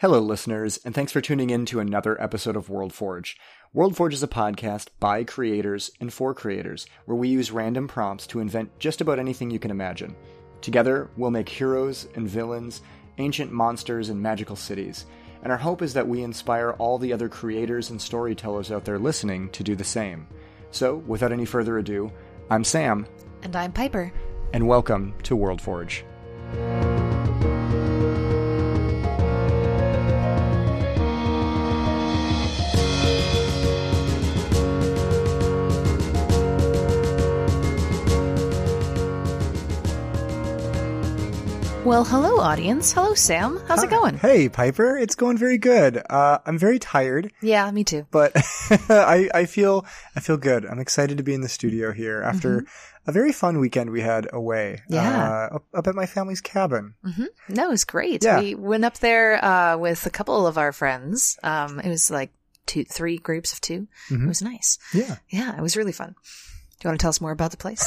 Hello, listeners, and thanks for tuning in to another episode of World Forge. World Forge is a podcast by creators and for creators, where we use random prompts to invent just about anything you can imagine. Together, we'll make heroes and villains, ancient monsters, and magical cities. And our hope is that we inspire all the other creators and storytellers out there listening to do the same. So, without any further ado, I'm Sam. And I'm Piper. And welcome to World Forge. Well, hello, audience. Hello, Sam. How's it going? Hey, Piper. It's going very good. I'm very tired. Yeah, me too. But I feel good. I'm excited to be in the studio here after a very fun weekend we had away. Yeah. Up at my family's cabin. Mm-hmm. No, it was great. Yeah. We went up there with a couple of our friends. It was like three groups of two. It was nice. Yeah. Yeah, it was really fun. Do you want to tell us more about the place?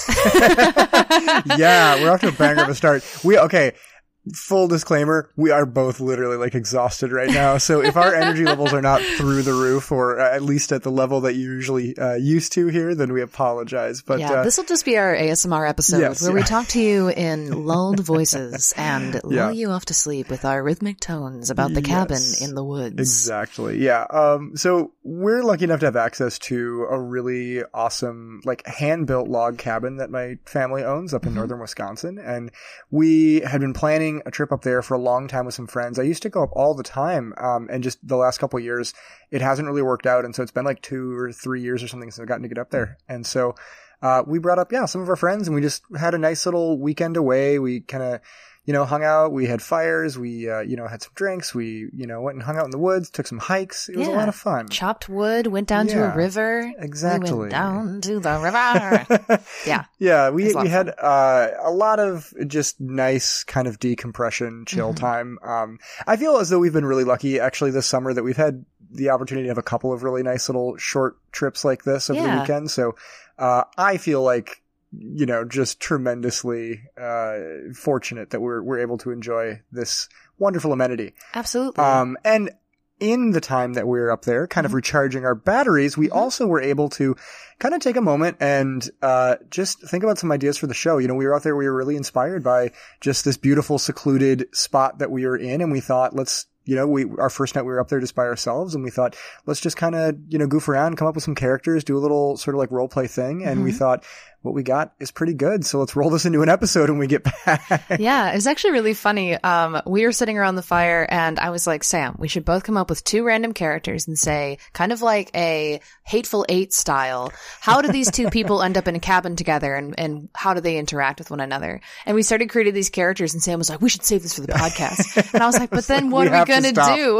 Yeah, we're off to a banger of a start. Okay, full disclaimer, we are both literally like exhausted right now. So if our energy levels are not through the roof, or at least at the level that you usually used to here, then we apologize. But yeah, this will just be our ASMR episode where we talk to you in lulled voices and lull you off to sleep with our rhythmic tones about the cabin in the woods. Exactly. Yeah. So we're lucky enough to have access to a really awesome, like, hand-built log cabin that my family owns up in northern Wisconsin. And we had been planning a trip up there for a long time with some friends. I used to go up all the time. And just the last couple of years, it hasn't really worked out. And so it's been like 2 or 3 years or something since I've gotten to get up there. And so, we brought up, some of our friends, and we just had a nice little weekend away. We kind of, hung out. We had fires. We, had some drinks. We, went and hung out in the woods, took some hikes. It was a lot of fun. Chopped wood, went down to a river. Exactly. We went down to the river. Yeah. Yeah. We had, a lot of just nice kind of decompression, chill time. I feel as though we've been really lucky actually this summer that we've had the opportunity to have a couple of really nice little short trips like this over the weekend. So, I feel like, just tremendously fortunate that we're able to enjoy this wonderful amenity. Absolutely. And in the time that we were up there, kind of recharging our batteries, we also were able to kind of take a moment and just think about some ideas for the show. We were out there, we were really inspired by just this beautiful, secluded spot that we were in, and we thought, our first night we were up there just by ourselves, and we thought, let's just kind of, goof around, come up with some characters, do a little sort of like role play thing. And we thought, what we got is pretty good. So let's roll this into an episode when we get back. Yeah, it was actually really funny. We were sitting around the fire and I was like, Sam, we should both come up with 2 random characters and say, kind of like a Hateful Eight style, how do these 2 people end up in a cabin together, and how do they interact with one another? And we started creating these characters, and Sam was like, we should save this for the podcast. And I was like, but then what are we going to do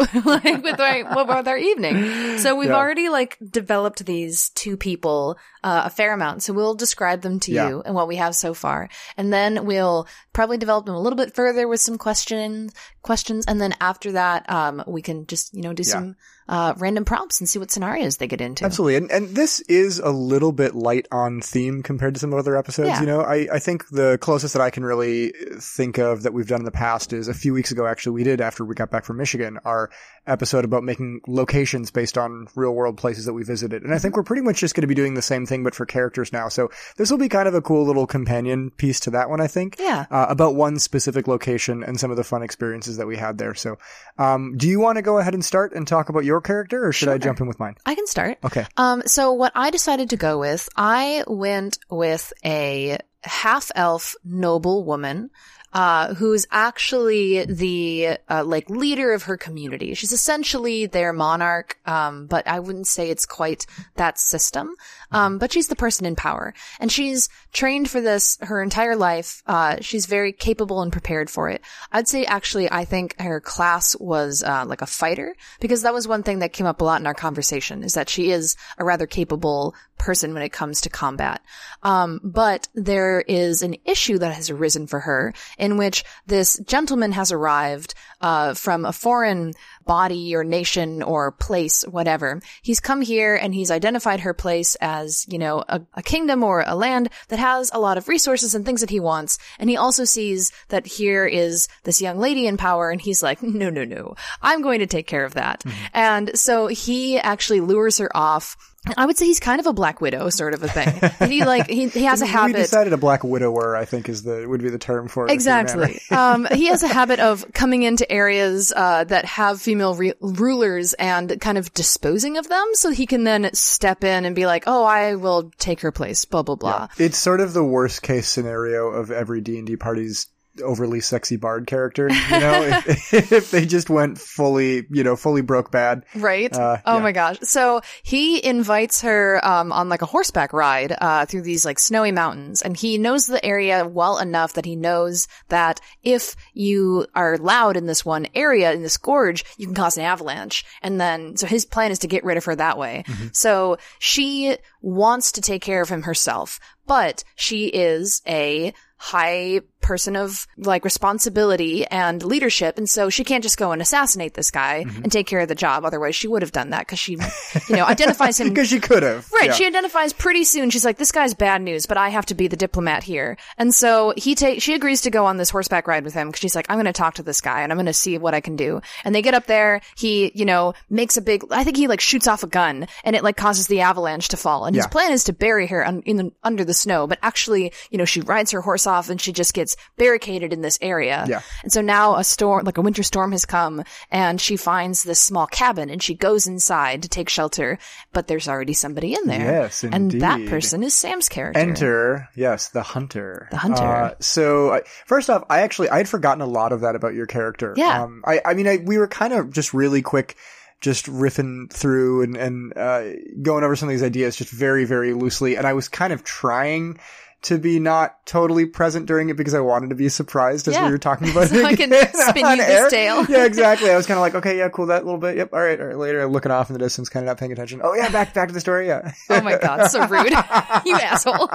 with our evening? So we've already developed these 2 people a fair amount. So we'll describe them to you and what we have so far. And then we'll probably develop them a little bit further with some questions. And then after that, we can just, do some random prompts and see what scenarios they get into. Absolutely. And this is a little bit light on theme compared to some other episodes. Yeah. I think the closest that I can really think of that we've done in the past is a few weeks ago, actually, we did, after we got back from Michigan, our episode about making locations based on real world places that we visited. And I think we're pretty much just going to be doing the same thing, but for characters now. So this will be kind of a cool little companion piece to that one, I think. Yeah. About one specific location and some of the fun experiences that we had there. So, do you want to go ahead and start and talk about your character, or should I jump in with mine? I can start. Okay. So what I decided to go with, I went with a half-elf noble woman, who's actually the, leader of her community. She's essentially their monarch, but I wouldn't say it's quite that system. But she's the person in power, and she's trained for this her entire life. She's very capable and prepared for it. I'd say actually, I think her class was, like a fighter, because that was one thing that came up a lot in our conversation, is that she is a rather capable person when it comes to combat. But there is an issue that has arisen for her in which this gentleman has arrived, from a foreign body or nation or place, whatever. He's come here and he's identified her place as, you know, a kingdom or a land that has a lot of resources and things that he wants. And he also sees that here is this young lady in power, and he's like, no, I'm going to take care of that. Mm-hmm. And so he actually lures her off. I would say he's kind of a Black Widow sort of a thing. He has a habit. We decided a Black Widower, I think, would be the term for it. Exactly. He has a habit of coming into areas that have female rulers and kind of disposing of them, so he can then step in and be like, "Oh, I will take her place." Blah blah blah. Yeah. It's sort of the worst case scenario of every D&D party's overly sexy bard character, you know, if they just went fully broke bad. Right. My gosh. So he invites her, on like a horseback ride, through these like snowy mountains, and he knows the area well enough that he knows that if you are loud in this one area, in this gorge, you can cause an avalanche. And then, so his plan is to get rid of her that way. Mm-hmm. So she wants to take care of him herself, but she is a high person of like responsibility and leadership, and so she can't just go and assassinate this guy and take care of the job. Otherwise she would have done that, because she, you know, identifies him because she could have, right? Yeah. She identifies pretty soon. She's like, this guy's bad news, but I have to be the diplomat here. And so she agrees to go on this horseback ride with him, because she's like, I'm going to talk to this guy and I'm going to see what I can do. And they get up there. He, you know, makes a big, I think he like shoots off a gun, and it like causes the avalanche to fall, and his plan is to bury her under the snow, but actually, you know, she rides her horse off and she just gets barricaded in this area. Yeah. And so now a storm, like a winter storm, has come, and she finds this small cabin, and she goes inside to take shelter, but there's already somebody in there. Yes, indeed. And that person is Sam's character. Enter, yes, the hunter. The hunter. So first off, I had forgotten a lot of that about your character. Yeah. We were kind of just really quick, just riffing through and going over some of these ideas just very, very loosely. And I was kind of trying to be not totally present during it because I wanted to be surprised as we were talking about so it. I can spin you this tale. Yeah, exactly. I was kind of like, okay, yeah, cool, that little bit. Yep, all right. Later, looking off in the distance, kind of not paying attention. Oh yeah, back to the story. Yeah. Oh my God, so rude, you asshole.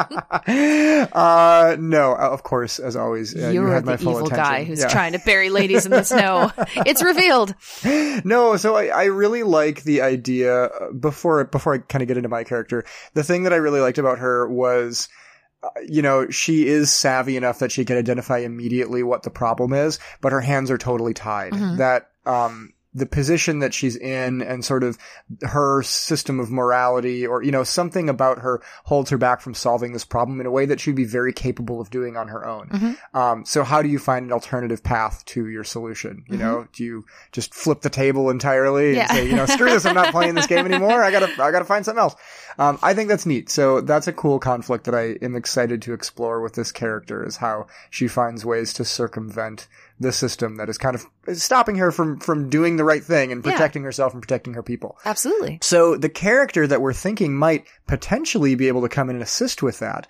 No, of course, as always, you had my full attention. You're the evil guy who's trying to bury ladies in the snow. It's revealed. No, so I really like the idea. Before I kind of get into my character, the thing that I really liked about her was, you know, she is savvy enough that she can identify immediately what the problem is, but her hands are totally tied. Mm-hmm. That, the position that she's in and sort of her system of morality, or, you know, something about her holds her back from solving this problem in a way that she'd be very capable of doing on her own. Mm-hmm. So how do you find an alternative path to your solution? You know, do you just flip the table entirely and say, you know, screw this, I'm not playing this game anymore. I gotta find something else. I think that's neat. So that's a cool conflict that I am excited to explore with this character, is how she finds ways to circumvent the system that is kind of stopping her from doing the right thing and protecting herself and protecting her people. Absolutely. So the character that we're thinking might potentially be able to come in and assist with that,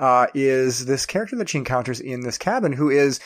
is this character that she encounters in this cabin, who is,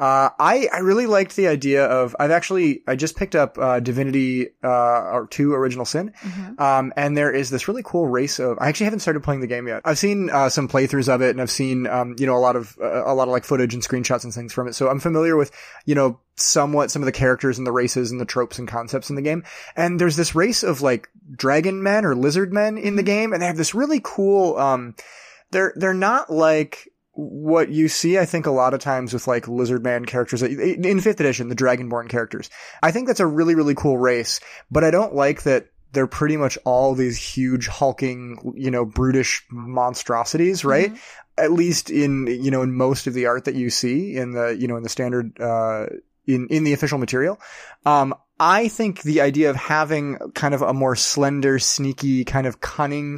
I really liked the idea of, I just picked up, Divinity, 2 Original Sin. Mm-hmm. And there is this really cool race of, I actually haven't started playing the game yet. I've seen, some playthroughs of it, and I've seen, you know, a lot of like footage and screenshots and things from it. So I'm familiar with, you know, somewhat some of the characters and the races and the tropes and concepts in the game. And there's this race of like dragon men or lizard men in the game, and they have this really cool, they're not like what you see, I think, a lot of times with like lizard man characters in 5th edition, the Dragonborn characters. I think that's a really, really cool race, but I don't like that they're pretty much all these huge hulking, you know, brutish monstrosities, right? Mm-hmm. At least in, you know, in most of the art that you see in the, you know, in the standard, in the official material. I think the idea of having kind of a more slender, sneaky, kind of cunning,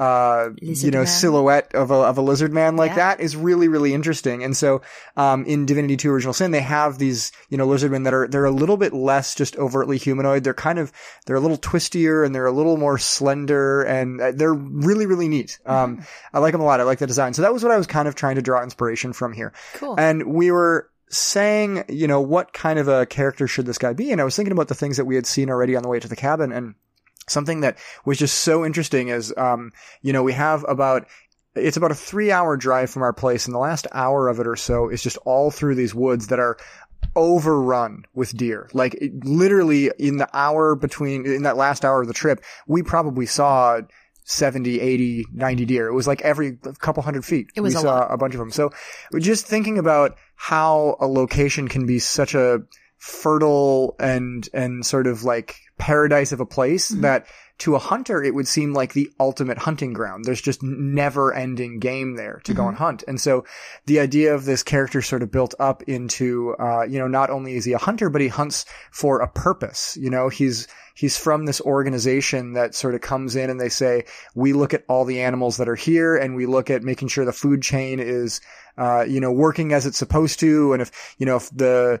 you know, silhouette of a lizard man like that is really, really interesting. And so, in Divinity 2 Original Sin, they have these, you know, lizard men that they're a little bit less just overtly humanoid. They're a little twistier, and they're a little more slender, and they're really, really neat. I like them a lot. I like the design. So that was what I was kind of trying to draw inspiration from here. Cool. And we were saying, you know, what kind of a character should this guy be? And I was thinking about the things that we had seen already on the way to the cabin, and something that was just so interesting is, you know, we have it's about a 3-hour drive from our place, and the last hour of it or so is just all through these woods that are overrun with deer. Like literally in that last hour of the trip, we probably saw 70, 80, 90 deer. It was like every couple hundred feet. We saw a bunch of them. So just thinking about how a location can be such a fertile and sort of like paradise of a place that to a hunter, it would seem like the ultimate hunting ground. There's just never ending game there to go and hunt. And so the idea of this character sort of built up into, not only is he a hunter, but he hunts for a purpose. He's from this organization that sort of comes in and they say, we look at all the animals that are here and we look at making sure the food chain is, working as it's supposed to. And if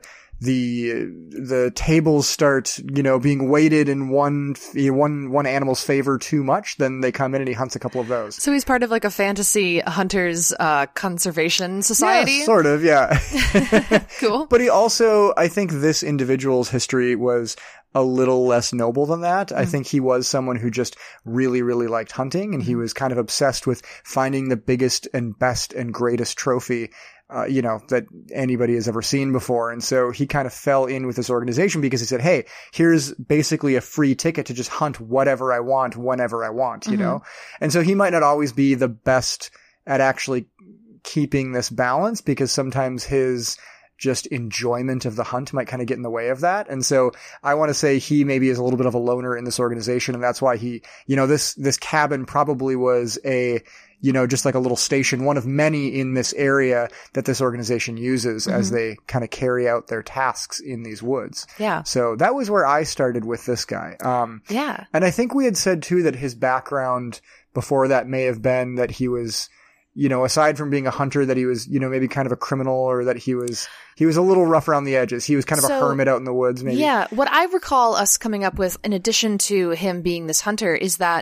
the tables start, being weighted in one animal's favor too much, then they come in and he hunts a couple of those. So he's part of like a fantasy hunters conservation society? Yeah, sort of, yeah. Cool. But he also, I think this individual's history was a little less noble than that. I think he was someone who just really, really liked hunting, and he was kind of obsessed with finding the biggest and best and greatest trophy that anybody has ever seen before. And so he kind of fell in with this organization because he said, hey, here's basically a free ticket to just hunt whatever I want, whenever I want, And so he might not always be the best at actually keeping this balance, because sometimes his just enjoyment of the hunt might kind of get in the way of that. And so I want to say he maybe is a little bit of a loner in this organization. And that's why he, this cabin probably was just like a little station, one of many in this area that this organization uses as they kind of carry out their tasks in these woods. Yeah. So that was where I started with this guy. Yeah. And I think we had said too that his background before that may have been that he was, aside from being a hunter, that he was, maybe kind of a criminal, or that he was a little rough around the edges. He was kind of a hermit out in the woods, maybe. Yeah. What I recall us coming up with, in addition to him being this hunter, is that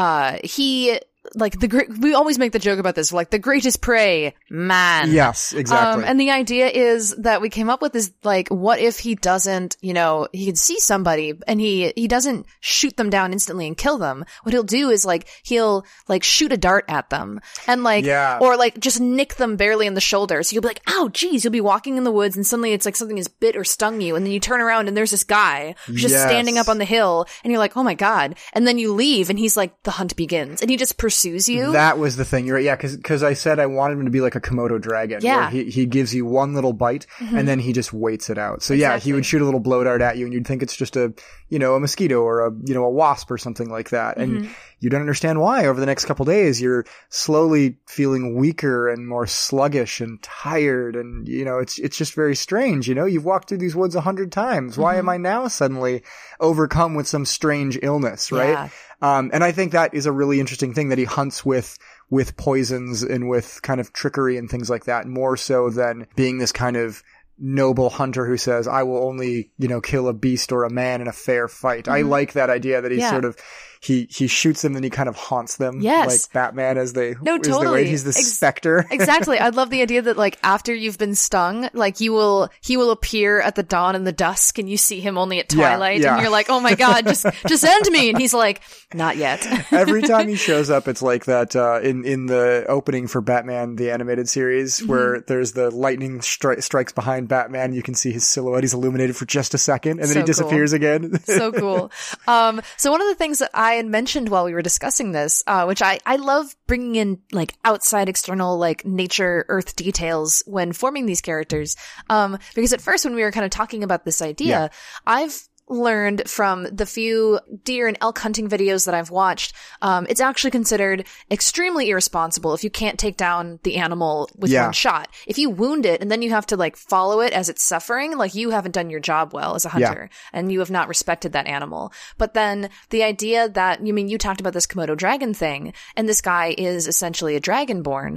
he, like we always make the joke about this, like the greatest prey, man. Yes, exactly. And the idea is that we came up with is like, what if he doesn't, he can see somebody and he doesn't shoot them down instantly and kill them. What he'll do is like, he'll like shoot a dart at them and like, or like just nick them barely in the shoulder. So you'll be like, ow, geez, you'll be walking in the woods and suddenly it's like something has bit or stung you. And then you turn around and there's this guy who's just standing up on the hill and you're like, oh my God. And then you leave and he's like, the hunt begins, and he just pursues you. That was the thing. You're right. Yeah. Cause I said I wanted him to be like a Komodo dragon. Yeah. Where he gives you one little bite and then he just waits it out. So yeah, he would shoot a little blow dart at you and you'd think it's just a mosquito or a wasp or something like that. And you don't understand why. Over the next couple days, you're slowly feeling weaker and more sluggish and tired. And, it's just very strange. You've walked through these woods 100 times. Why am I now suddenly overcome with some strange illness? Right. Yeah. And I think that is a really interesting thing, that he hunts with poisons and with kind of trickery and things like that, more so than being this kind of noble hunter who says, I will only, kill a beast or a man in a fair fight. I like that idea that he's sort of, he shoots them and he kind of haunts them. Yes. Like Batman as they, no, totally. He's the specter. Exactly. I love the idea that like after you've been stung, like he will appear at the dawn and the dusk and you see him only at twilight and you're like, oh my God, just end me. And he's like, not yet. Every time he shows up, it's like that, in the opening for Batman, the animated series, where there's the lightning strikes behind Batman. You can see his silhouette. He's illuminated for just a second and then he disappears again. So cool. So one of the things that I had mentioned while we were discussing this, which I love bringing in like outside external like nature earth details when forming these characters, because at first when we were kind of talking about this idea, I've learned from the few deer and elk hunting videos that I've watched, it's actually considered extremely irresponsible if you can't take down the animal with one shot. If you wound it and then you have to like follow it as it's suffering, like you haven't done your job well as a hunter and you have not respected that animal. But then the idea that, you talked about this Komodo dragon thing, and this guy is essentially a dragonborn.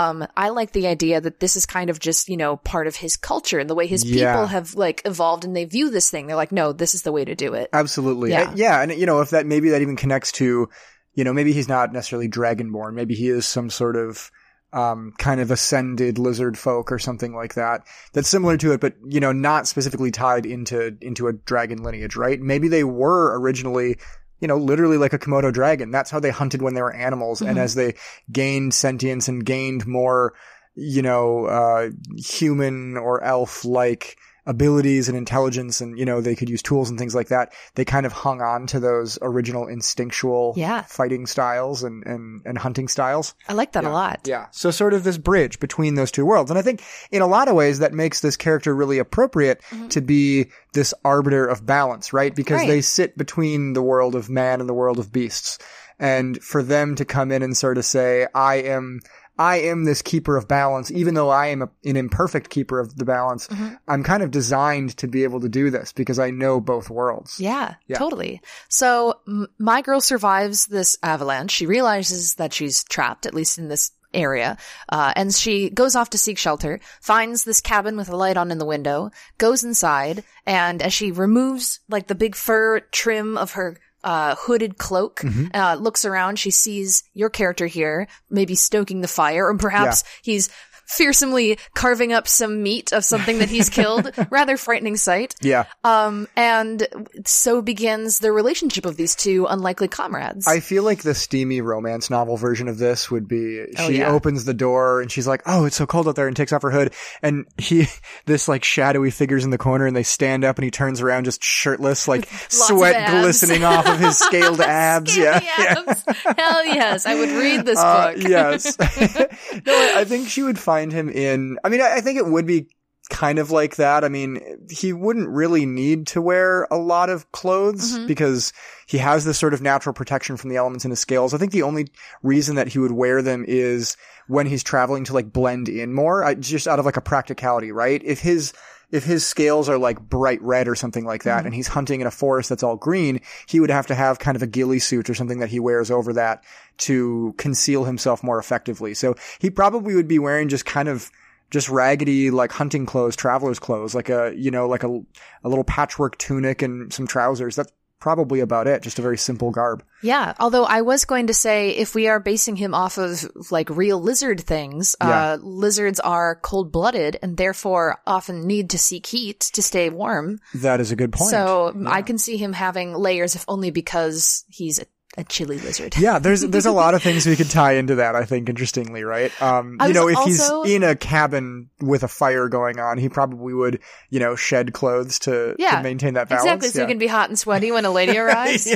I like the idea that this is kind of just, part of his culture and the way his people have like evolved and they view this thing. They're like, no, this is the way to do it. Absolutely. Yeah. And, if that, maybe that even connects to, maybe he's not necessarily dragonborn. Maybe he is some sort of, kind of ascended lizard folk or something like that. That's similar to it, but, not specifically tied into a dragon lineage, right? Maybe they were originally, literally like a Komodo dragon. That's how they hunted when they were animals. And as they gained sentience and gained more, human or elf-like abilities and intelligence and, they could use tools and things like that, they kind of hung on to those original instinctual fighting styles and hunting styles. I like that a lot. Yeah. So sort of this bridge between those two worlds. And I think in a lot of ways that makes this character really appropriate to be this arbiter of balance, right? Because they sit between the world of man and the world of beasts. And for them to come in and sort of say, I am this keeper of balance, even though I am an imperfect keeper of the balance. I'm kind of designed to be able to do this because I know both worlds. Yeah, totally. So my girl survives this avalanche. She realizes that she's trapped, at least in this area, and she goes off to seek shelter, finds this cabin with a light on in the window, goes inside, and as she removes like the big fur trim of her hooded cloak, looks around, she sees your character here, maybe stoking the fire, or perhaps he's fearsomely carving up some meat of something that he's killed. Rather frightening sight. Yeah. And so begins the relationship of these two unlikely comrades. I feel like the steamy romance novel version of this would be, she opens the door and she's like, oh, it's so cold out there, and takes off her hood. And this like shadowy figure's in the corner, and they stand up and he turns around just shirtless, like sweat glistening off of his scaled abs. Abs. Hell yes. I would read this book. Yes. No, I think she would find him in, I think it would be kind of like that. He wouldn't really need to wear a lot of clothes because he has this sort of natural protection from the elements in his scales. I think the only reason that he would wear them is when he's traveling to like blend in more, just out of like a practicality, right? If his scales are like bright red or something like that, and he's hunting in a forest that's all green, he would have to have kind of a ghillie suit or something that he wears over that to conceal himself more effectively. So he probably would be wearing just kind of just raggedy, like hunting clothes, traveler's clothes, like a little patchwork tunic and some trousers. That's probably about it. Just a very simple garb. Yeah. Although I was going to say, if we are basing him off of like real lizard things, lizards are cold-blooded and therefore often need to seek heat to stay warm. That is a good point. So I can see him having layers, if only because he's a chilly lizard. Yeah, there's a lot of things we could tie into that, I think, interestingly, right? If he's in a cabin with a fire going on, he probably would, shed clothes to maintain that balance. Exactly, so he can be hot and sweaty when a lady arrives.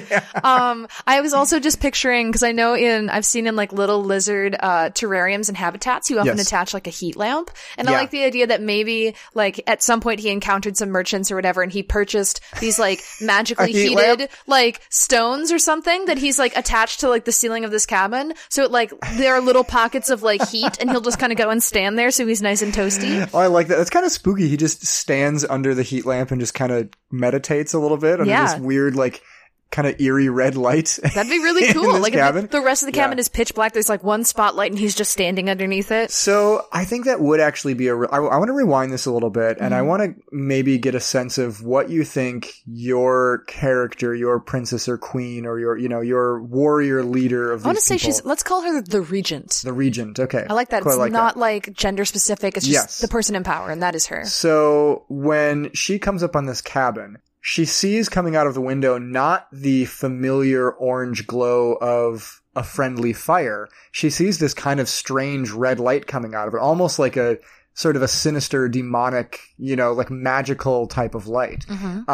I was also just picturing, because I know I've seen in like little lizard terrariums and habitats, you often attach like a heat lamp. And I like the idea that maybe like at some point he encountered some merchants or whatever, and he purchased these like magically heated like stones or something that he's like attached to like the ceiling of this cabin, so there are little pockets of like heat, and he'll just kind of go and stand there so he's nice and toasty. Oh, I like that. That's kind of spooky. He just stands under the heat lamp and just kind of meditates a little bit under this weird like kind of eerie red light. That'd be really cool. Like cabin. the rest of the cabin is pitch black. There's like one spotlight and he's just standing underneath it. So I think that would actually be I want to rewind this a little bit, and I want to maybe get a sense of what you think your character, your princess or queen, or your warrior leader of these people. I want to say let's call her the regent. The regent. Okay. I like that. It's not like gender specific. It's just the person in power, and that is her. So when she comes up on this cabin, she sees coming out of the window not the familiar orange glow of a friendly fire. She sees this kind of strange red light coming out of it, almost like a sort of a sinister, demonic, like magical type of light.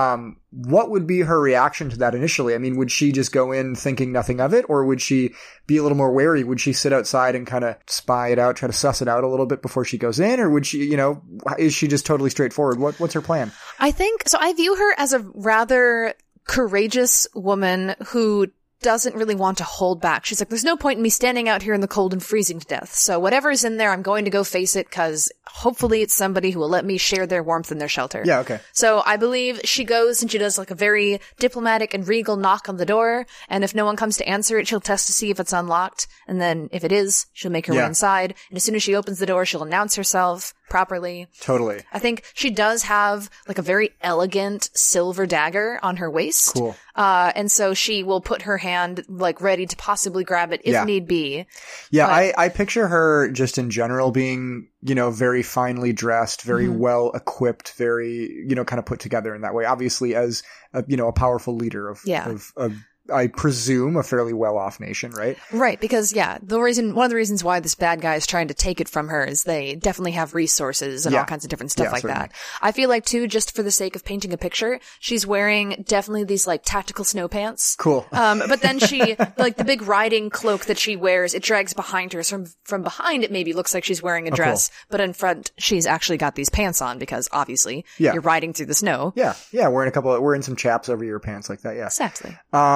What would be her reaction to that initially? Would she just go in thinking nothing of it, or would she be a little more wary? Would she sit outside and kind of spy it out, try to suss it out a little bit before she goes in? Or would she, is she just totally straightforward? What's her plan? I view her as a rather courageous woman who doesn't really want to hold back. She's like, there's no point in me standing out here in the cold and freezing to death. So whatever's in there, I'm going to go face it, because hopefully it's somebody who will let me share their warmth and their shelter. Yeah, okay. So I believe she goes and she does like a very diplomatic and regal knock on the door. And if no one comes to answer it, she'll test to see if it's unlocked. And then if it is, she'll make her way inside. And as soon as she opens the door, she'll announce herself properly. Totally. I think she does have like a very elegant silver dagger on her waist. Cool. And so she will put her hand like ready to possibly grab it if need be. Yeah, I picture her just in general being, very finely dressed, very well equipped, very, kind of put together in that way. Obviously as a, a powerful leader of I presume, a fairly well-off nation, right? Right, because one of the reasons why this bad guy is trying to take it from her is they definitely have resources and all kinds of different stuff like certainly. that. I feel like too, just for the sake of painting a picture, she's wearing definitely these like tactical snow pants. Cool. But then she, like the big riding cloak that she wears, it drags behind her. So from behind, it maybe looks like she's wearing a dress, but in front, she's actually got these pants on because obviously you're riding through the snow. Yeah, wearing some chaps over your pants like that, yeah. Exactly.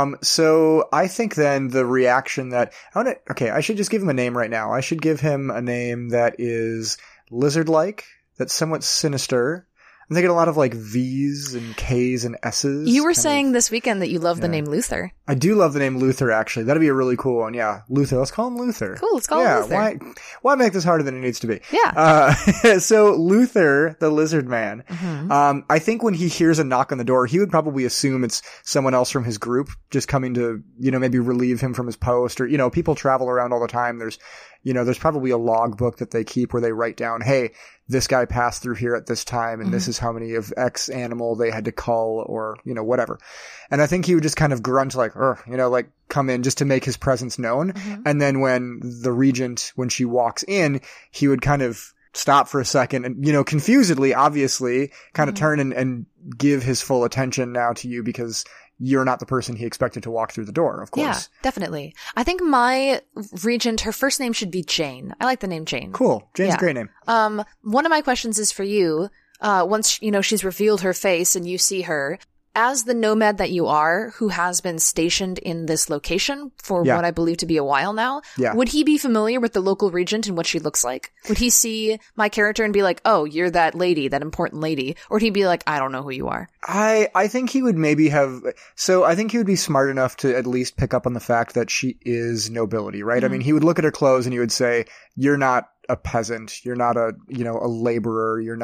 So I think then the reaction that I should just give him a name right now. I should give him a name that is lizard-like, that's somewhat sinister. I'm thinking a lot of like V's and K's and S's. You were saying this weekend that you love the name Luther. I do love the name Luther, actually. That'd be a really cool one. Yeah, Luther. Let's call him Luther. Cool, let's call him Luther. Why make this harder than it needs to be? Yeah. So Luther, the lizard man, I think when he hears a knock on the door, he would probably assume it's someone else from his group just coming to, maybe relieve him from his post, or, people travel around all the time. There's probably a logbook that they keep where they write down, hey, this guy passed through here at this time, and this is how many of X animal they had to cull, or, whatever. And I think he would just kind of grunt like, like come in just to make his presence known. And then when the regent, when she walks in, he would kind of stop for a second and, confusedly, obviously, kind of turn and give his full attention now to you because you're not the person he expected to walk through the door, of course. Yeah, definitely. I think my regent, her first name should be Jane. I like the name Jane. Cool. Jane's a great name. One of my questions is for you. Once, she's revealed her face and you see her, as the nomad that you are, who has been stationed in this location for what I believe to be a while now, would he be familiar with the local regent and what she looks like? Would he see my character and be like, oh, you're that lady, that important lady? Or would he be like, I don't know who you are? I think he would maybe I think he would be smart enough to at least pick up on the fact that she is nobility, right? I mean, he would look at her clothes and he would say, you're not a peasant. You're not a laborer. You're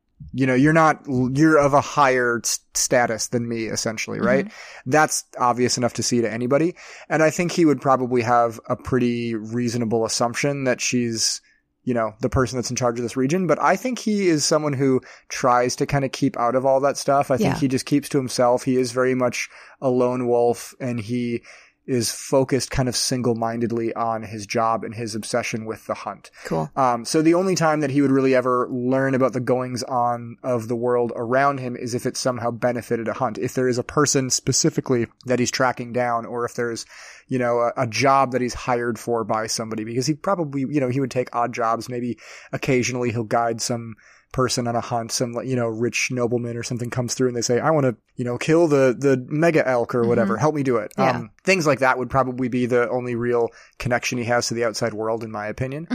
of a higher status than me, essentially, right? That's obvious enough to see to anybody. And I think he would probably have a pretty reasonable assumption that she's, the person that's in charge of this region. But I think he is someone who tries to kind of keep out of all that stuff. I think he just keeps to himself. He is very much a lone wolf, and he is focused kind of single-mindedly on his job and his obsession with the hunt. Cool. So the only time that he would really ever learn about the goings-on of the world around him is if it somehow benefited a hunt. If there is a person specifically that he's tracking down, or if there's, a job that he's hired for by somebody, because he probably, he would take odd jobs. Maybe occasionally he'll guide some person on a hunt, some, rich nobleman or something comes through and they say, I want to, kill the mega elk or whatever. Help me do it. Things like that would probably be the only real connection he has to the outside world, in my opinion.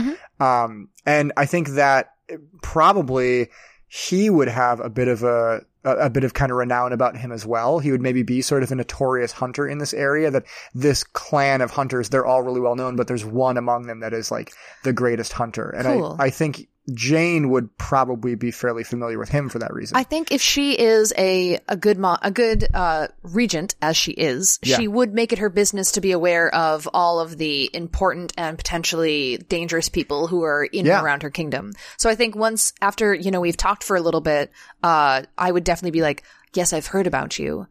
And I think that probably he would have a bit of kind of renown about him as well. He would maybe be sort of a notorious hunter in this area, that this clan of hunters, they're all really well known, but there's one among them that is like the greatest hunter. And I think Jane would probably be fairly familiar with him for that reason. I think if she is a good regent, as she is, she would make it her business to be aware of all of the important and potentially dangerous people who are in and around her kingdom. So I think once after, we've talked for a little bit, I would definitely be like, yes, I've heard about you.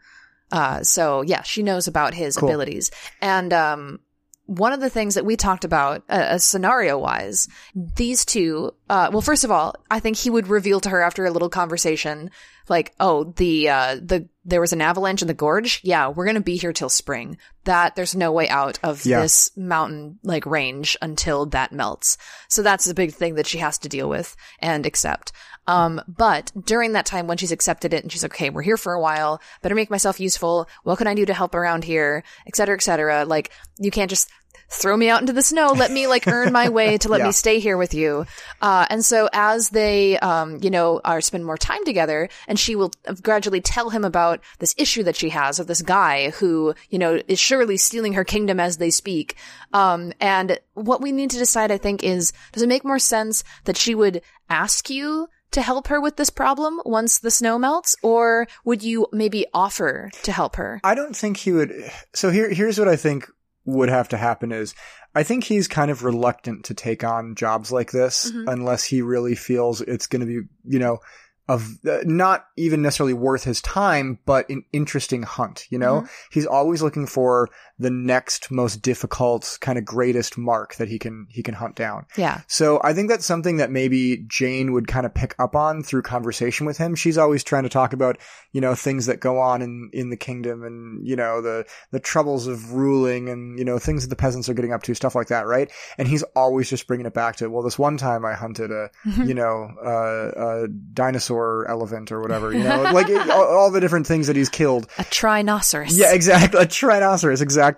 So yeah, she knows about his abilities. And, one of the things that we talked about, scenario-wise, these two, well, first of all, I think he would reveal to her after a little conversation, like, oh, there was an avalanche in the gorge. Yeah, we're going to be here till spring. There's no way out of this mountain, range until that melts. So that's a big thing that she has to deal with and accept. But during that time when she's accepted it and she's like, okay, we're here for a while, better make myself useful. What can I do to help around here? Et cetera, et cetera. You can't just throw me out into the snow. Let me earn my way to let me stay here with you. And so as they, spend more time together, and she will gradually tell him about this issue that she has of this guy who, is surely stealing her kingdom as they speak. And what we need to decide, I think, is, does it make more sense that she would ask you to help her with this problem once the snow melts, or would you maybe offer to help her? I don't think he would. So here's what I think would have to happen is, I think he's kind of reluctant to take on jobs like this unless he really feels it's going to be, not even necessarily worth his time, but an interesting hunt, you know? He's always looking for the next most difficult, kind of greatest mark that he can hunt down. Yeah. So I think that's something that maybe Jane would kind of pick up on through conversation with him. She's always trying to talk about, you know, things that go on in the kingdom and, you know, the troubles of ruling and, you know, things that the peasants are getting up to, stuff like that, right? And he's always just bringing it back to, well, this one time I hunted you know, a dinosaur elephant or whatever, you know, like all the different things that he's killed. A trinoceros. Yeah, exactly. A trinoceros, exactly.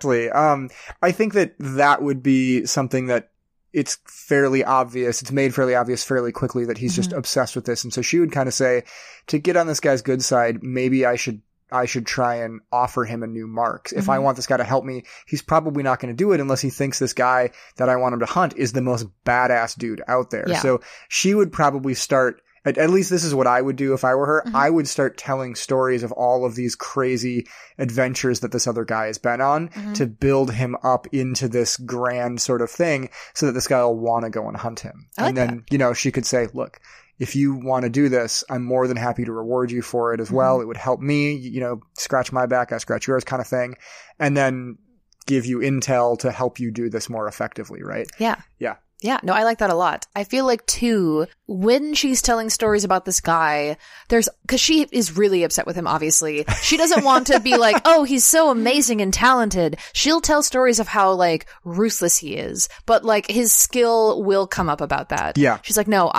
I think that would be something that it's fairly obvious. It's made fairly obvious fairly quickly that he's just obsessed with this. And so she would kind of say, to get on this guy's good side, maybe I should try and offer him a new mark. If I want this guy to help me, he's probably not going to do it unless he thinks this guy that I want him to hunt is the most badass dude out there. Yeah. So she would probably start, at least this is what I would do if I were her. I would start telling stories of all of these crazy adventures that this other guy has been on to build him up into this grand sort of thing so that this guy will want to go and hunt him. And then, you know, she could say, look, if you want to do this, I'm more than happy to reward you for it as well. It would help me, you know, scratch my back, I scratch yours kind of thing. And then give you intel to help you do this more effectively, right? Yeah. Yeah. Yeah, no, I like that a lot. I feel like, too, when she's telling stories about this guy, because she is really upset with him, obviously. She doesn't want to be like, oh, he's so amazing and talented. She'll tell stories of how, like, ruthless he is. But, like, his skill will come up about that. Yeah. She's like, no,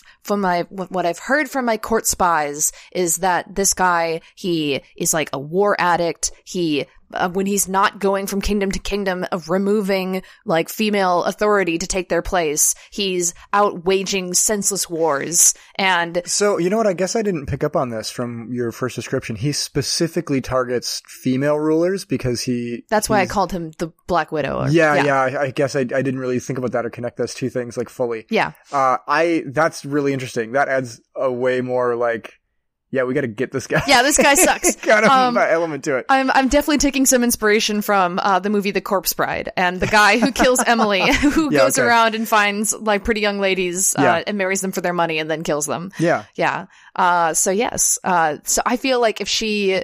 what I've heard from my court spies is that this guy, he is like a war addict. He, when he's not going from kingdom to kingdom of removing like female authority to take their place, he's out waging senseless wars. And so, you know what? I guess I didn't pick up on this from your first description. He specifically targets female rulers because that's why I called him the Black Widow. Yeah. I guess I didn't really think about that or connect those two things like fully. Yeah. That's really interesting. That adds a way more like, yeah, we got to get this guy. Yeah, this guy sucks. kind of element to it. I'm definitely taking some inspiration from the movie The Corpse Bride and the guy who kills Emily, who goes around and finds like pretty young ladies and marries them for their money and then kills them. Yeah. Yeah. So yes. So I feel like if she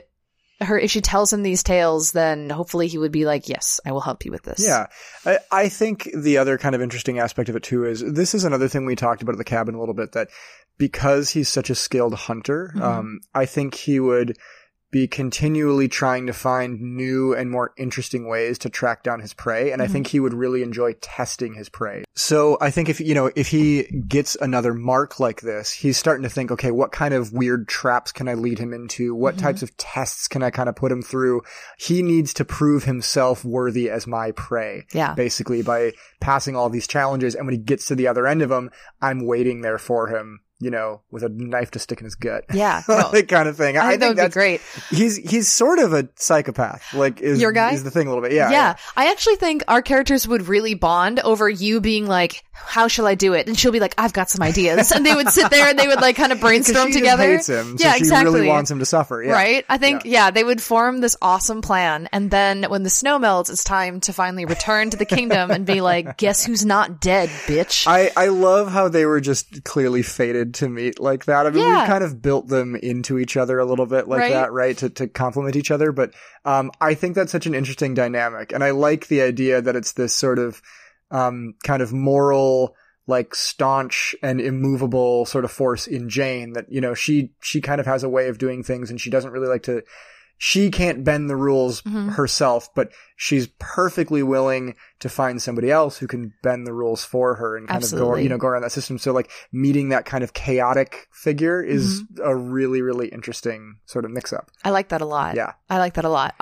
tells him these tales, then hopefully he would be like, yes, I will help you with this. Yeah. I think the other kind of interesting aspect of it too is this is another thing we talked about at the cabin a little bit, that because he's such a skilled hunter, I think he would be continually trying to find new and more interesting ways to track down his prey. And I think he would really enjoy testing his prey. So I think if he gets another mark like this, he's starting to think, okay, what kind of weird traps can I lead him into? What types of tests can I kind of put him through? He needs to prove himself worthy as my prey. Yeah. Basically by passing all these challenges. And when he gets to the other end of them, I'm waiting there for him, you know, with a knife to stick in his gut. Yeah. No. That kind of thing. I think that would be great. He's sort of a psychopath. Like, your guy? Is the thing a little bit. Yeah. Yeah. I actually think our characters would really bond over you being like, how shall I do it? And she'll be like, I've got some ideas. And they would sit there and they would like kind of brainstorm together. She hates him. So she really wants him to suffer. Yeah. Right? I think, they would form this awesome plan. And then when the snow melts, it's time to finally return to the kingdom and be like, guess who's not dead, bitch? I love how they were just clearly fated to meet like that. I mean, we kind of built them into each other a little bit like that, right? To complement each other. But, I think that's such an interesting dynamic. And I like the idea that it's this sort of, kind of moral, like staunch and immovable sort of force in Jane that, you know, she kind of has a way of doing things and she doesn't really like to, she can't bend the rules herself, but she's perfectly willing to find somebody else who can bend the rules for her and kind of go around that system. So like meeting that kind of chaotic figure is a really, really interesting sort of mix up. I like that a lot. Yeah. I like that a lot.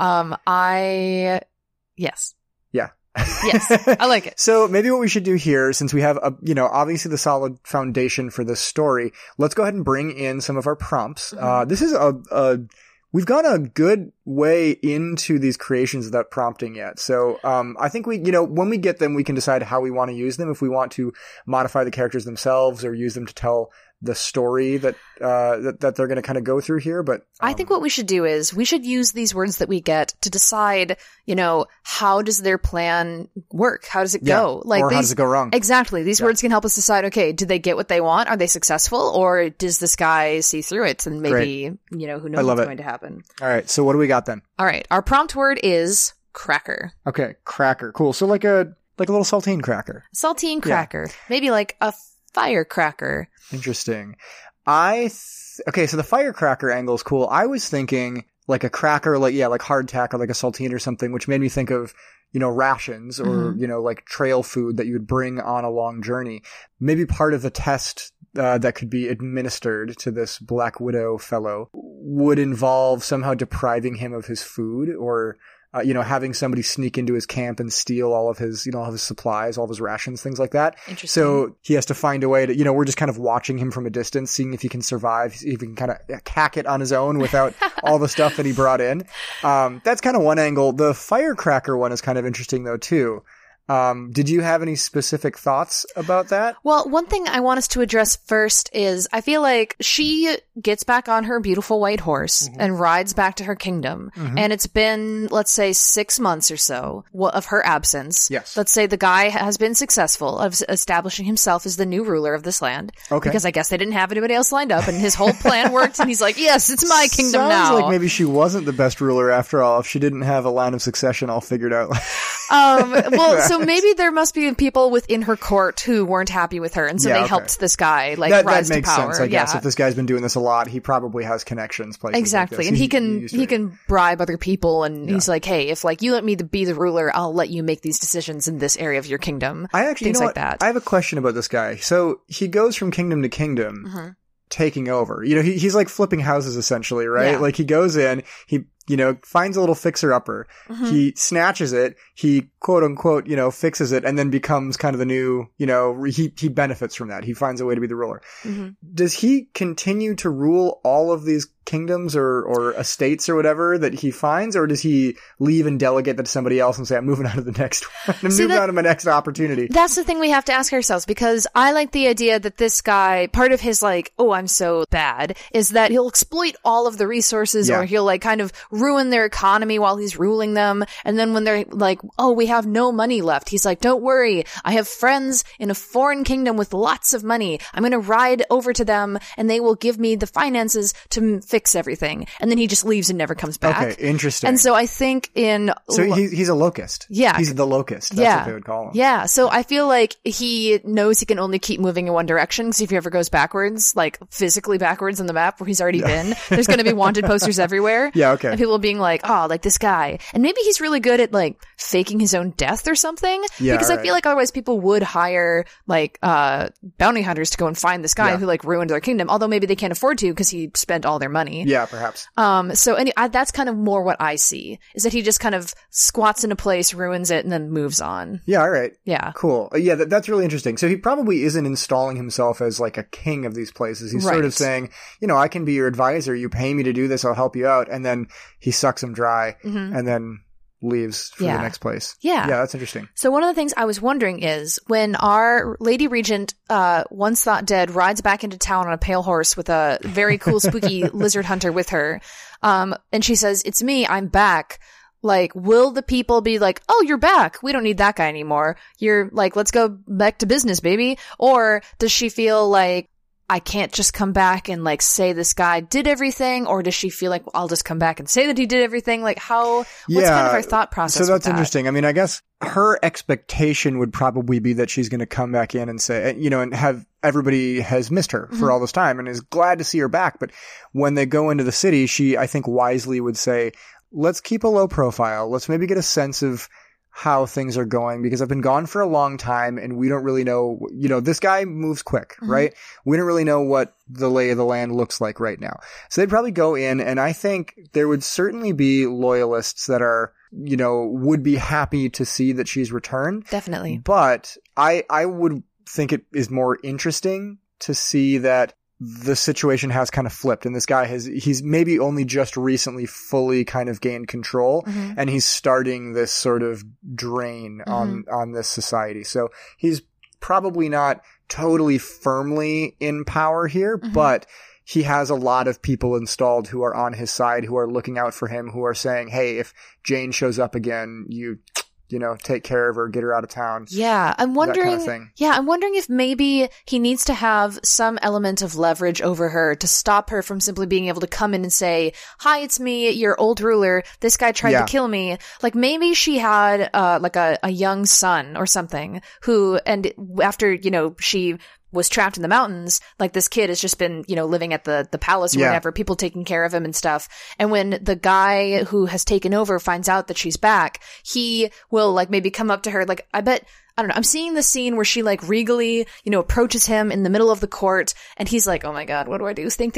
Yes. Yeah. Yes, I like it. So maybe what we should do here, since we have obviously the solid foundation for this story, let's go ahead and bring in some of our prompts. This is we've gone a good way into these creations without prompting yet. So, I think when we get them, we can decide how we want to use them. If we want to modify the characters themselves or use them to tell the story that that they're going to kind of go through here. But I think what we should do is we should use these words that we get to decide, how does their plan work? How does it go? Or how does it go wrong? Exactly. These words can help us decide, okay, do they get what they want? Are they successful? Or does this guy see through it? And maybe, who knows what's going to happen? All right. So what do we got then? All right. Our prompt word is cracker. Okay. Cracker. Cool. So like a little saltine cracker. Saltine cracker. Maybe like a firecracker. Interesting. Okay, so the firecracker angle is cool. I was thinking like a cracker, like hardtack or like a saltine or something, which made me think of, rations or, like trail food that you would bring on a long journey. Maybe part of the test that could be administered to this Black Widow fellow would involve somehow depriving him of his food or having somebody sneak into his camp and steal all of his, all of his supplies, all of his rations, things like that. Interesting. So he has to find a way to, we're just kind of watching him from a distance, seeing if he can survive, if he can kind of hack it on his own without all the stuff that he brought in. That's kind of one angle. The firecracker one is kind of interesting though, too. Did you have any specific thoughts about that? Well, one thing I want us to address first is I feel like she gets back on her beautiful white horse and rides back to her kingdom. And it's been, let's say, 6 months or so of her absence. Yes. Let's say the guy has been successful of establishing himself as the new ruler of this land. Okay. Because I guess they didn't have anybody else lined up and his whole plan worked and he's like, yes, it's my kingdom now. Sounds like maybe she wasn't the best ruler after all if she didn't have a line of succession all figured out. Well, so maybe there must be people within her court who weren't happy with her, and so they helped this guy rise to power. That makes sense, I guess. If this guy's been doing this a lot, he probably has connections places exactly, like this. And he can bribe other people, and he's like, hey, if you let me be the ruler, I'll let you make these decisions in this area of your kingdom. Things like that. I have a question about this guy. So he goes from kingdom to kingdom. Taking over. He's like flipping houses essentially, right? Yeah. Like he goes in, he finds a little fixer-upper. He snatches it. He quote unquote, fixes it and then becomes kind of the new, he benefits from that. He finds a way to be the ruler. Does he continue to rule all of these kingdoms or estates or whatever that he finds, or does he leave and delegate that to somebody else and say, I'm moving on to the next one, I'm moving on to my next opportunity? That's the thing we have to ask ourselves, because I like the idea that this guy, part of his I'm so bad, is that he'll exploit all of the resources or he'll kind of ruin their economy while he's ruling them. And then when they're like, oh, we have no money left, he's like, don't worry, I have friends in a foreign kingdom with lots of money. I'm going to ride over to them and they will give me the finances to fix everything. And then he just leaves and never comes back. Okay, interesting. And so I think he's a locust. Yeah. He's the locust. That's what they would call him. Yeah. So I feel like he knows he can only keep moving in one direction, because if he ever goes backwards, like physically backwards on the map where he's already been, there's going to be wanted posters everywhere. Yeah, okay. And people being like, oh, like this guy. And maybe he's really good at faking his own death or something. Yeah, because I feel like otherwise people would hire bounty hunters to go and find this guy who ruined their kingdom. Although maybe they can't afford to because he spent all their money. Yeah, perhaps. That's kind of more what I see, is that he just kind of squats in a place, ruins it, and then moves on. Yeah, all right. Yeah. Cool. Yeah, that's really interesting. So he probably isn't installing himself as a king of these places. He's sort of saying, I can be your advisor. You pay me to do this. I'll help you out. And then he sucks him dry and then leaves for the next place. Yeah. Yeah, that's interesting. So one of the things I was wondering is, when our Lady Regent, once thought dead, rides back into town on a pale horse with a very cool spooky lizard hunter with her, and she says, it's me, I'm back. Will the people be like, oh, you're back, we don't need that guy anymore, you're let's go back to business, baby? Or does she feel like, I can't just come back and say this guy did everything? Or does she feel like, well, I'll just come back and say that he did everything? What's kind of her thought process? So that's interesting. I mean, I guess her expectation would probably be that she's going to come back in and say, and have everybody has missed her for all this time and is glad to see her back. But when they go into the city, she, I think, wisely would say, let's keep a low profile. Let's maybe get a sense of how things are going, because I've been gone for a long time and we don't really know, this guy moves quick, right? We don't really know what the lay of the land looks like right now. So they'd probably go in, and I think there would certainly be loyalists that are, would be happy to see that she's returned. Definitely. But I would think it is more interesting to see that the situation has kind of flipped, and this guy he's maybe only just recently fully kind of gained control, and he's starting this sort of drain on this society. So he's probably not totally firmly in power here, but he has a lot of people installed who are on his side, who are looking out for him, who are saying, hey, if Jane shows up again, you know, take care of her, get her out of town. Yeah, I'm wondering. That kind of thing. Yeah, I'm wondering if maybe he needs to have some element of leverage over her to stop her from simply being able to come in and say, "Hi, it's me, your old ruler. This guy tried to kill me." Like maybe she had like a young son or something who, and after, you know, she was trapped in the mountains, like this kid has just been, you know, living at the palace or whatever, people taking care of him and stuff. And when the guy who has taken over finds out that she's back, he will like maybe come up to her. Like, I don't know. I'm seeing the scene where she like regally, you know, approaches him in the middle of the court and he's like, oh my God, what do I do? Think.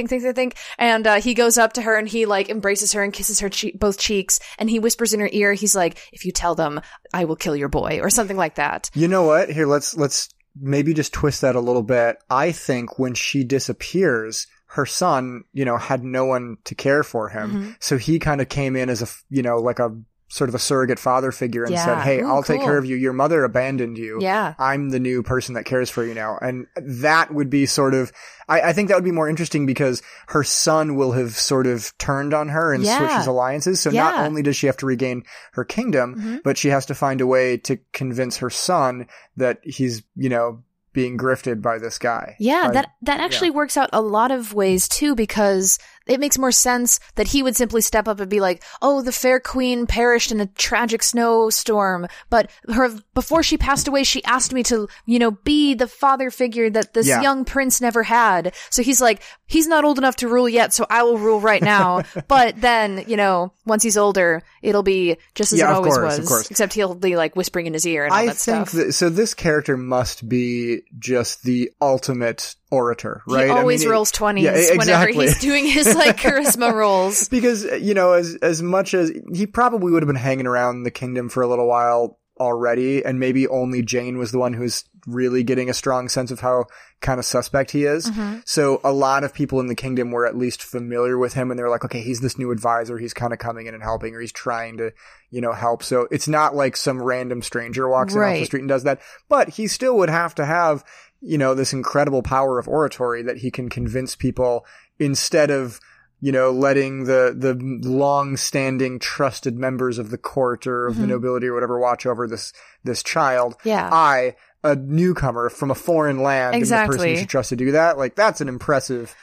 And he goes up to her and he like embraces her and kisses her both cheeks. And he whispers in her ear, he's like, if you tell them, I will kill your boy, or something like that. You know what? Here, let's maybe just twist that a little bit. I think when she disappears, her son, you know, had no one to care for him. So he kind of came in as a, you know, like a sort of a surrogate father figure and said, hey, I'll take care of you. Your mother abandoned you. Yeah. I'm the new person that cares for you now. And that would be sort of, I think that would be more interesting because her son will have sort of turned on her and switched his alliances. So not only does she have to regain her kingdom, but she has to find a way to convince her son that he's, you know, being grifted by this guy. Yeah, that actually works out a lot of ways too, because it makes more sense that he would simply step up and be like, oh, the fair queen perished in a tragic snowstorm, but before she passed away, she asked me to, you know, be the father figure that this young prince never had. So he's like, he's not old enough to rule yet, so I will rule right now. But then, you know, once he's older, it'll be just as it always was. Of course. Except he'll be like whispering in his ear and all that stuff. I think so this character must be just the ultimate orator, right? He always rolls 20s whenever he's doing his like charisma rolls. Because, you know, as much as he probably would have been hanging around the kingdom for a little while already, and maybe only Jane was the one who's really getting a strong sense of how kind of suspect he is. So a lot of people in the kingdom were at least familiar with him and they're like, okay, he's this new advisor. He's kind of coming in and helping, or he's trying to, you know, help. So it's not like some random stranger walks in off the street and does that, but he still would have to have, you know, this incredible power of oratory that he can convince people instead of, you know, letting the long-standing trusted members of the court or of the nobility or whatever watch over this child. Yeah. A newcomer from a foreign land, and the person you should trust to do that. Like, that's an impressive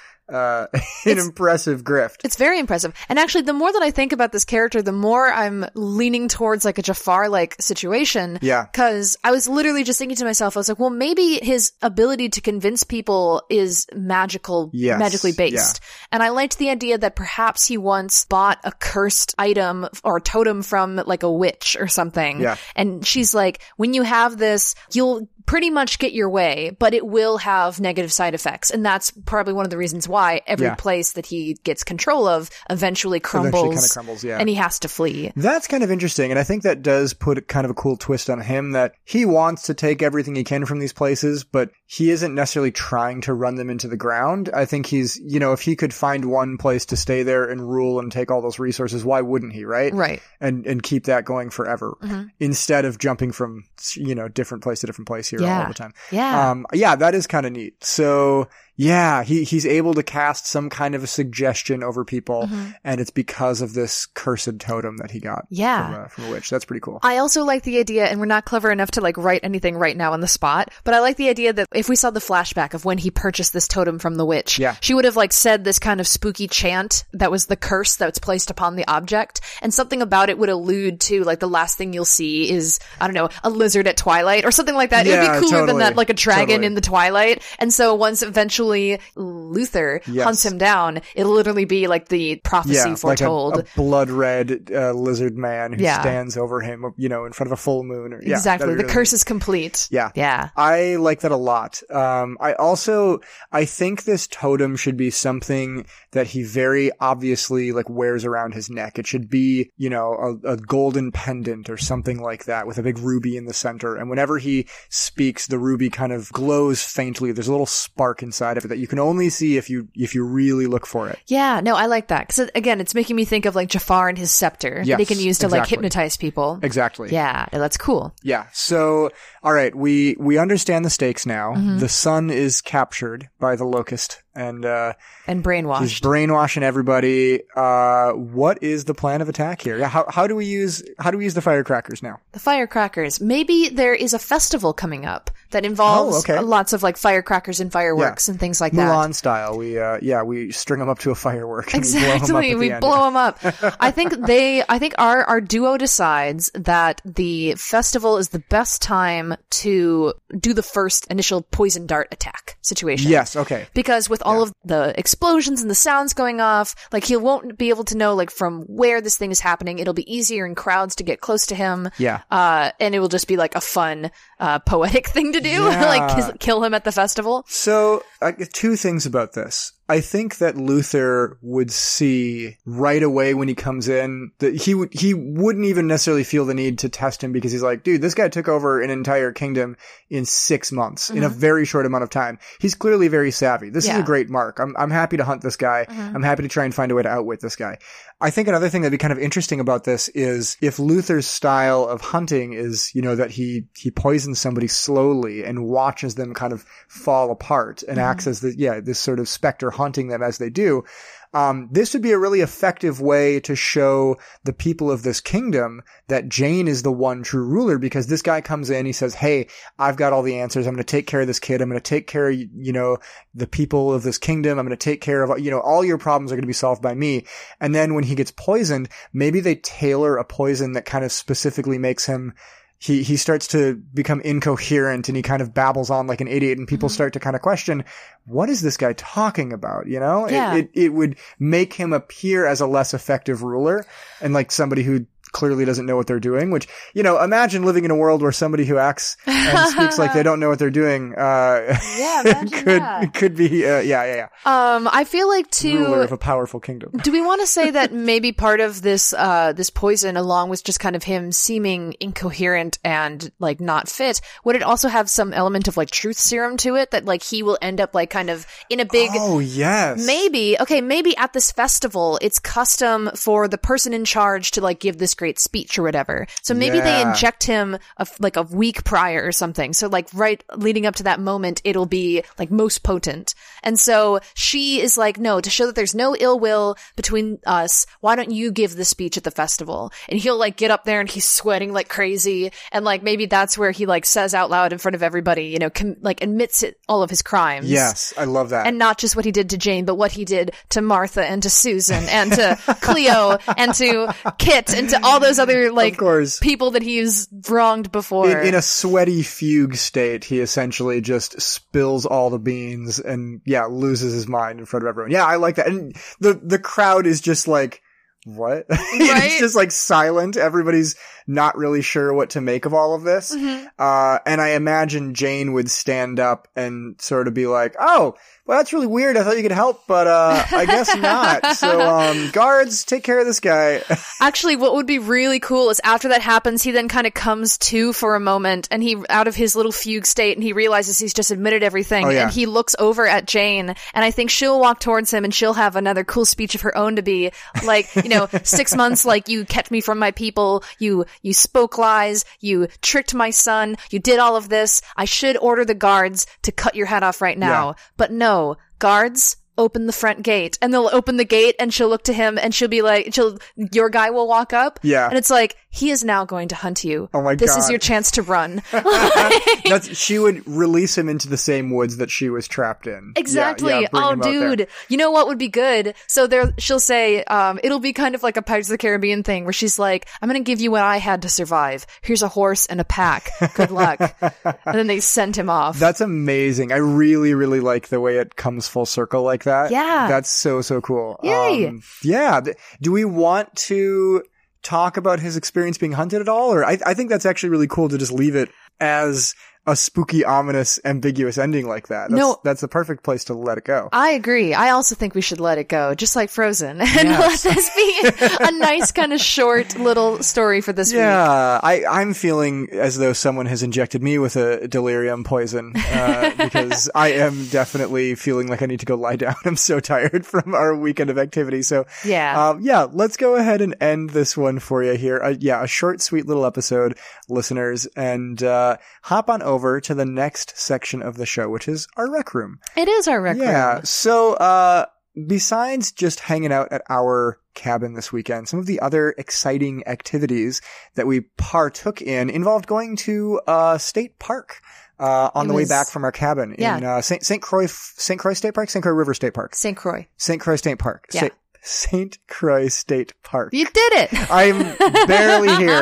impressive grift. It's very impressive. And actually, the more that I think about this character, the more I'm leaning towards like a Jafar-like situation. Yeah. Because I was literally just thinking to myself, I was like, well, maybe his ability to convince people is magically based. Yeah. And I liked the idea that perhaps he once bought a cursed item or totem from like a witch or something. Yeah. And she's like, when you have this, you'll pretty much get your way, but it will have negative side effects. And that's probably one of the reasons why every place that he gets control of eventually crumbles, and he has to flee. That's kind of interesting. And I think that does put kind of a cool twist on him, that he wants to take everything he can from these places, but he isn't necessarily trying to run them into the ground. I think he's, you know, if he could find one place to stay there and rule and take all those resources, why wouldn't he, right? Right. And keep that going forever instead of jumping from, you know, different place to different place here all the time. Yeah, that is kind of neat. So yeah, he's able to cast some kind of a suggestion over people, and it's because of this cursed totem that he got from a witch. That's pretty cool. I also like the idea, and we're not clever enough to like write anything right now on the spot, but I like the idea that if we saw the flashback of when he purchased this totem from the witch, she would have like said this kind of spooky chant that was the curse that's placed upon the object, and something about it would allude to like the last thing you'll see is, I don't know, a lizard at twilight or something like that. It would be cooler than that, like a dragon in the twilight. And so once eventually Luther hunts him down, it'll literally be like the prophecy foretold. Like a blood red lizard man who stands over him, you know, in front of a full moon. Exactly. The curse is complete. Yeah. I like that a lot. I think this totem should be something that he very obviously like wears around his neck. It should be, you know, a golden pendant or something like that with a big ruby in the center. And whenever he speaks, the ruby kind of glows faintly. There's a little spark inside of it that you can only see if you really look for it. Yeah, no, I like that. Because, again, it's making me think of, like, Jafar and his scepter that he can use to, like, hypnotize people. Exactly. Yeah, that's cool. Yeah. So, all right, we understand the stakes now. The sun is captured by the locust and brainwashed. He's brainwashing everybody. What is the plan of attack here? Yeah, how do we use the firecrackers now? The firecrackers. Maybe there is a festival coming up that involves lots of, like, firecrackers and fireworks and things like that. Mulan style. We string them up to a firework. Exactly. We blow them up. I think our duo decides that the festival is the best time to do the first initial poison dart attack situation. Yes. Okay. Because with all of the explosions and the sounds going off, like, he won't be able to know, like, from where this thing is happening. It'll be easier in crowds to get close to him. Yeah. And it will just be, like, a fun, poetic thing to do. Like, kill him at the festival. So, two things about this. I think that Luther would see right away when he comes in that he wouldn't even necessarily feel the need to test him, because he's like, dude, this guy took over an entire kingdom in 6 months, in a very short amount of time. He's clearly very savvy. This is a great mark. I'm happy to hunt this guy. I'm happy to try and find a way to outwit this guy. I think another thing that'd be kind of interesting about this is if Luther's style of hunting is, that he poisons somebody slowly and watches them kind of fall apart and acts as this sort of specter hunting them as they do. This would be a really effective way to show the people of this kingdom that Jane is the one true ruler, because this guy comes in, he says, hey, I've got all the answers. I'm going to take care of this kid. I'm going to take care of, the people of this kingdom. I'm going to take care of, all your problems are going to be solved by me. And then when he gets poisoned, maybe they tailor a poison that kind of specifically makes him he starts to become incoherent and he kind of babbles on like an idiot, and people start to kind of question, what is this guy talking about? Yeah. It would make him appear as a less effective ruler and like somebody who clearly doesn't know what they're doing, which, imagine living in a world where somebody who acts and speaks like they don't know what they're doing, could be, I feel like ruler of a powerful kingdom. Do we want to say that maybe part of this poison, along with just kind of him seeming incoherent and like not fit, would it also have some element of like truth serum to it, that like he will end up like kind of in a big, maybe at this festival, it's custom for the person in charge to like give this great speech or whatever. So maybe they inject him like a week prior or something. So like right leading up to that moment, it'll be like most potent. And so she is like, no, to show that there's no ill will between us, why don't you give the speech at the festival? And he'll like get up there and he's sweating like crazy. And like maybe that's where he like says out loud in front of everybody, like admits all of his crimes. Yes, I love that. And not just what he did to Jane, but what he did to Martha and to Susan and to Cleo and to Kit and to all those other like people that he's wronged before. In a sweaty fugue state, he essentially just spills all the beans and loses his mind in front of everyone. Yeah, I like that. And the crowd is just like, what? Right? It's just like silent. Everybody's not really sure what to make of all of this. And I imagine Jane would stand up and sort of be like, oh, well, that's really weird. I thought you could help, but I guess not. So guards, take care of this guy. Actually, what would be really cool is after that happens, he then kind of comes to for a moment, and he out of his little fugue state, and he realizes he's just admitted everything, and he looks over at Jane, and I think she'll walk towards him and she'll have another cool speech of her own to be like, 6 months, like, you kept me from my people, you spoke lies, you tricked my son, you did all of this, I should order the guards to cut your head off right now. But no, guards, open the front gate. And they'll open the gate and she'll look to him and she'll be like, your guy will walk up. Yeah. And it's like, he is now going to hunt you. Oh my God. This is your chance to run. She would release him into the same woods that she was trapped in. Exactly. Oh, dude. You know what would be good? So she'll say, it'll be kind of like a Pirates of the Caribbean thing where she's like, I'm going to give you what I had to survive. Here's a horse and a pack. Good luck. And then they send him off. That's amazing. I really, really like the way it comes full circle like that. Yeah. That's so, so cool. Yay. Do we want to talk about his experience being hunted at all? Or I think that's actually really cool to just leave it as a spooky, ominous, ambiguous ending like that. That's the perfect place to let it go. I agree. I also think we should let it go, just like Frozen, and let this be a nice kind of short little story for this week. Yeah, I'm feeling as though someone has injected me with a delirium poison, because I am definitely feeling like I need to go lie down. I'm so tired from our weekend of activity. So let's go ahead and end this one for you here. A short, sweet little episode, listeners, and hop on over to the next section of the show, which is our rec room. It is our rec room. Yeah. So, besides just hanging out at our cabin this weekend, some of the other exciting activities that we partook in involved going to state park on the way back from our cabin in St. Croix State Park, St. Croix River State Park. St. Croix State Park. Yeah. St. Croix State Park. You did it! I'm barely here.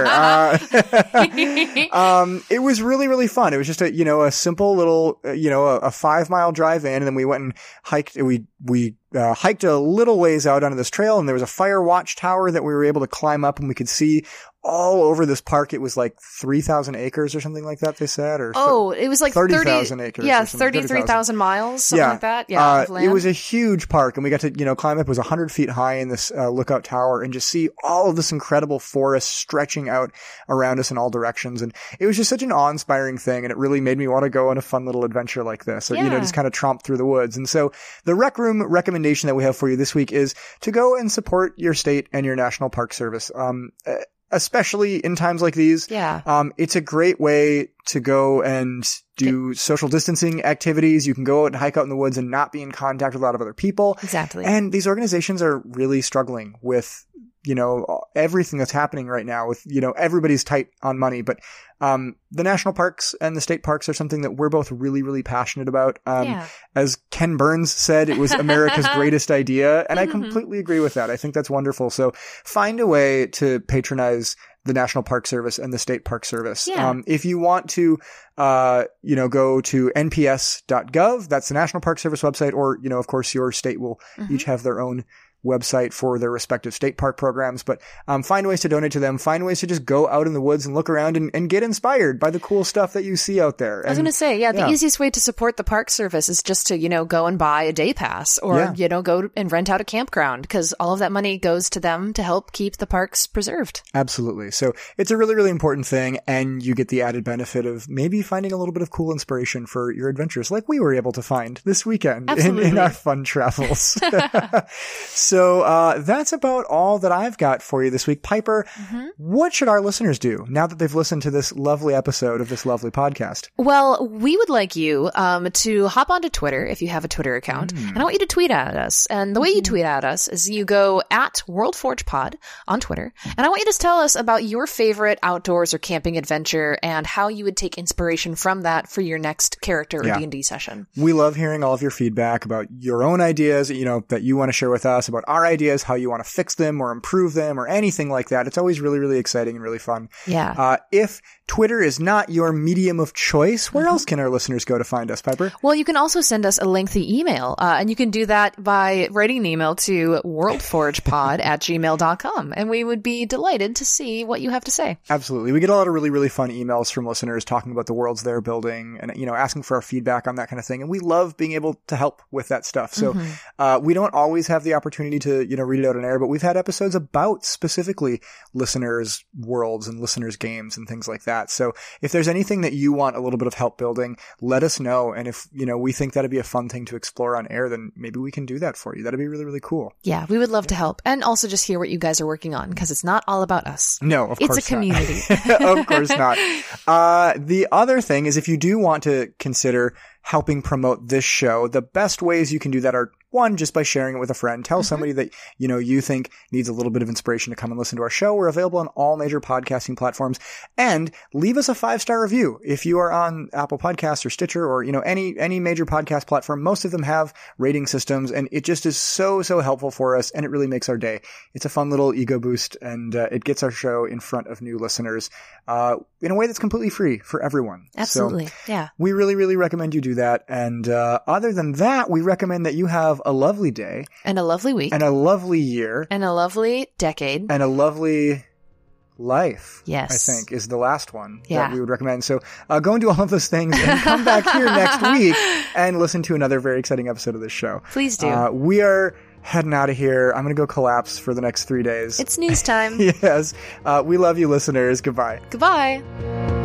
It was really, really fun. It was just a simple little, a 5-mile drive in, and then we went and hiked. We hiked a little ways out onto this trail, and there was a fire watch tower that we were able to climb up, and we could see all over this park. It was like 3,000 acres or something like that, they said. Or it was like 30,000 acres. Yeah, 33,000 miles, something like that. Yeah, of land. It was a huge park, and we got to, climb up. It was 100 feet high in this lookout tower, and just see all of this incredible forest stretching out around us in all directions. And it was just such an awe-inspiring thing, and it really made me want to go on a fun little adventure like this, or, just kind of tromp through the woods. And so the Rec Room recommendation that we have for you this week is to go and support your state and your National Park Service. Especially in times like these. Yeah. It's a great way to go and do social distancing activities. You can go out and hike out in the woods and not be in contact with a lot of other people. Exactly. And these organizations are really struggling with, everything that's happening right now with, everybody's tight on money. But the national parks and the state parks are something that we're both really, really passionate about. As Ken Burns said, it was America's greatest idea. And I completely agree with that. I think that's wonderful. So find a way to patronize the National Park Service and the State Park Service. Yeah. If you want to, go to nps.gov, that's the National Park Service website, or, of course, your state will each have their own website for their respective state park programs, but find ways to donate to them, find ways to just go out in the woods and look around and get inspired by the cool stuff that you see out there. I was going to say, the easiest way to support the park service is just to, go and buy a day pass or, go and rent out a campground, because all of that money goes to them to help keep the parks preserved. Absolutely. So it's a really, really important thing, and you get the added benefit of maybe finding a little bit of cool inspiration for your adventures like we were able to find this weekend in our fun travels. So that's about all that I've got for you this week. Piper, what should our listeners do now that they've listened to this lovely episode of this lovely podcast? Well, we would like you to hop onto Twitter if you have a Twitter account, and I want you to tweet at us. And the way you tweet at us is you go at WorldForgePod on Twitter, and I want you to tell us about your favorite outdoors or camping adventure and how you would take inspiration from that for your next character or D&D session. We love hearing all of your feedback about your own ideas, that you want to share with us, about our ideas, how you want to fix them or improve them or anything like that. It's always really, really exciting and really fun. Yeah. If Twitter is not your medium of choice, where else can our listeners go to find us, Piper? Well, you can also send us a lengthy email, and you can do that by writing an email to worldforgepod@gmail.com, and we would be delighted to see what you have to say. Absolutely. We get a lot of really, really fun emails from listeners talking about the worlds they're building and, asking for our feedback on that kind of thing. And we love being able to help with that stuff. So, we don't always have the opportunity to, read it out on air, but we've had episodes about specifically listeners' worlds and listeners' games and things like that. So if there's anything that you want a little bit of help building, let us know. And if, we think that'd be a fun thing to explore on air, then maybe we can do that for you. That'd be really, really cool. Yeah, we would love to help. And also just hear what you guys are working on, because it's not all about us. No, of course not. It's a community. Of course not. The other thing is, if you do want to consider helping promote this show, the best ways you can do that are, one, just by sharing it with a friend. Tell somebody that, you think needs a little bit of inspiration to come and listen to our show. We're available on all major podcasting platforms. And leave us a 5-star review. If you are on Apple Podcasts or Stitcher or, any major podcast platform, most of them have rating systems, and it just is so, so helpful for us, and it really makes our day. It's a fun little ego boost, and it gets our show in front of new listeners in a way that's completely free for everyone. Absolutely. So yeah. We really, really recommend you do that. And other than that, we recommend that you have a lovely day. And a lovely week. And a lovely year. And a lovely decade. And a lovely Life, Yes. I think, is the last one Yeah. that we would recommend. So go and do all of those things and come back here next week and listen to another very exciting episode of this show. Please do. We are heading out of here. I'm going to go collapse for the next 3 days. It's news time. Yes. We love you, listeners. Goodbye. Goodbye.